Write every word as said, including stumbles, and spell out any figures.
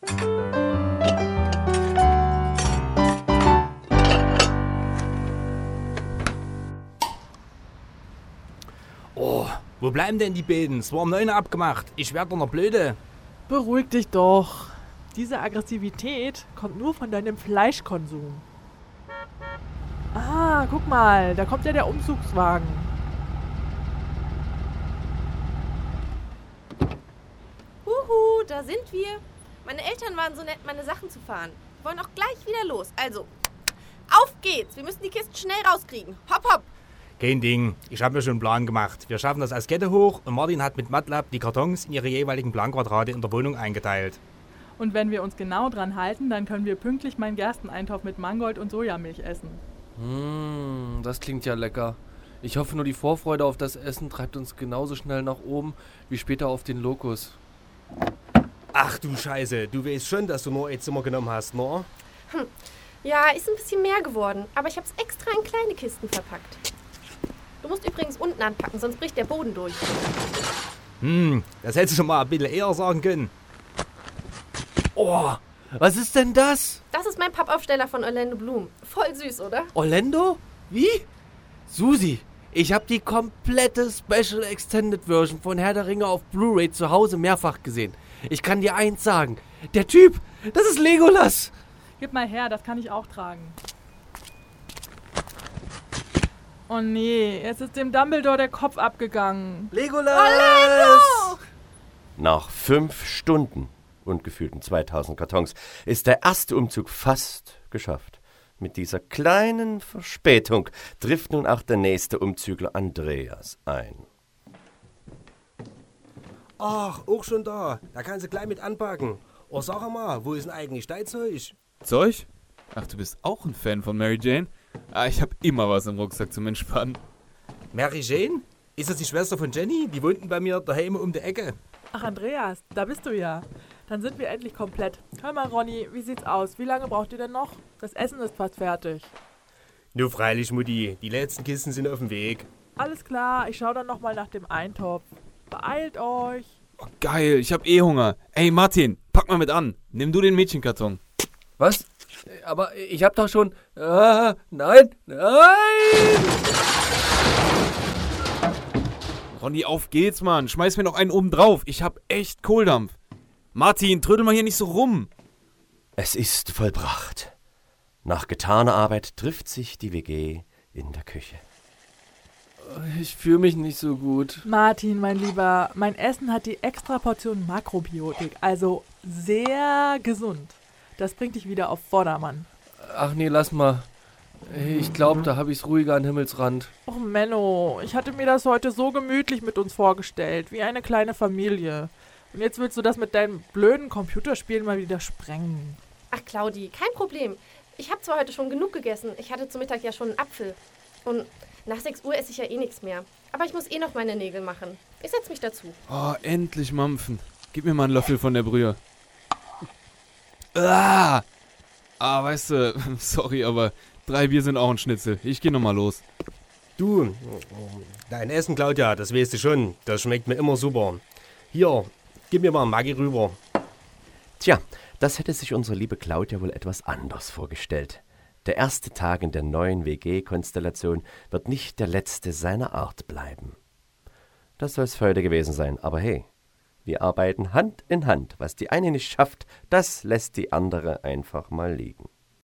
Oh, wo bleiben denn die beiden? Es war um neun abgemacht. Ich werd doch noch blöde. Beruhig dich doch. Diese Aggressivität kommt nur von deinem Fleischkonsum. Ah, guck mal, da kommt ja der Umzugswagen. Huhu, da sind wir. Meine Eltern waren so nett, meine Sachen zu fahren. Wir wollen auch gleich wieder los. Also, auf geht's. Wir müssen die Kisten schnell rauskriegen. Hopp, hopp. Kein Ding. Ich habe mir schon einen Plan gemacht. Wir schaffen das als Kette hoch und Martin hat mit MATLAB die Kartons in ihre jeweiligen Planquadrate in der Wohnung eingeteilt. Und wenn wir uns genau dran halten, dann können wir pünktlich meinen Gersteneintopf mit Mangold und Sojamilch essen. Mmh, das klingt ja lecker. Ich hoffe nur, die Vorfreude auf das Essen treibt uns genauso schnell nach oben wie später auf den Lokus. Ach du Scheiße, du weißt schon, dass du nur ein Zimmer genommen hast, ne? Hm. Ja, ist ein bisschen mehr geworden, aber ich habe es extra in kleine Kisten verpackt. Du musst übrigens unten anpacken, sonst bricht der Boden durch. Hm, das hättest du schon mal ein bisschen eher sagen können. Oh, was ist denn das? Das ist mein Pappaufsteller von Orlando Bloom. Voll süß, oder? Orlando? Wie? Susi, ich habe die komplette Special Extended Version von Herr der Ringe auf Blu-ray zu Hause mehrfach gesehen. Ich kann dir eins sagen. Der Typ, das ist Legolas. Gib mal her, das kann ich auch tragen. Oh nee, jetzt ist dem Dumbledore der Kopf abgegangen. Legolas! Orlando! Nach fünf Stunden und gefühlten zweitausend Kartons ist der erste Umzug fast geschafft. Mit dieser kleinen Verspätung trifft nun auch der nächste Umzügler Andreas ein. Ach, auch schon da. Da kannst du gleich mit anpacken. Oh, sag mal, wo ist denn eigentlich dein Zeug? Zeug? Ach, du bist auch ein Fan von Mary Jane? Ah, ich hab immer was im Rucksack zum Entspannen. Mary Jane? Ist das die Schwester von Jenny? Die wohnten bei mir daheim um die Ecke. Ach Andreas, da bist du ja. Dann sind wir endlich komplett. Hör mal Ronny, wie sieht's aus? Wie lange braucht ihr denn noch? Das Essen ist fast fertig. Nur freilich, Mutti. Die letzten Kisten sind auf dem Weg. Alles klar, ich schau dann nochmal nach dem Eintopf. Beeilt euch. Oh, geil, ich hab eh Hunger. Ey Martin, pack mal mit an. Nimm du den Mädchenkarton. Was? Aber ich hab doch schon... Ah, nein, nein! Ronny, auf geht's, Mann. Schmeiß mir noch einen oben drauf. Ich hab echt Kohldampf. Martin, trödel mal hier nicht so rum. Es ist vollbracht. Nach getaner Arbeit trifft sich die W G in der Küche. Ich fühle mich nicht so gut. Martin, mein Lieber, mein Essen hat die extra Portion Makrobiotik, also sehr gesund. Das bringt dich wieder auf Vordermann. Ach nee, lass mal. Ich glaube, da habe ich's ruhiger an Himmelsrand. Och Menno, ich hatte mir das heute so gemütlich mit uns vorgestellt, wie eine kleine Familie. Und jetzt willst du das mit deinen blöden Computerspielen mal wieder sprengen. Ach Claudi, kein Problem. Ich habe zwar heute schon genug gegessen, ich hatte zum Mittag ja schon einen Apfel. Und nach sechs Uhr esse ich ja eh nichts mehr. Aber ich muss eh noch meine Nägel machen. Ich setz mich dazu. Oh, endlich mampfen. Gib mir mal einen Löffel von der Brühe. Ah, ah weißt du, sorry, aber drei Bier sind auch ein Schnitzel. Ich geh nochmal los. Du, dein Essen, Claudia, das weißt du schon. Das schmeckt mir immer super. Hier, gib mir mal einen Maggi rüber. Tja, das hätte sich unsere liebe Claudia wohl etwas anders vorgestellt. Der erste Tag in der neuen W G-Konstellation wird nicht der letzte seiner Art bleiben. Das soll es für heute gewesen sein, aber hey, wir arbeiten Hand in Hand. Was die eine nicht schafft, das lässt die andere einfach mal liegen.